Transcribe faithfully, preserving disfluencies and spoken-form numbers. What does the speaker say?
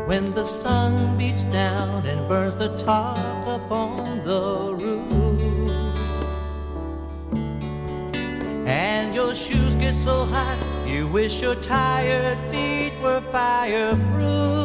when the sun beats down and burns the tar up on the roof. And your shoes get so hot, you wish your tired feet were fireproof.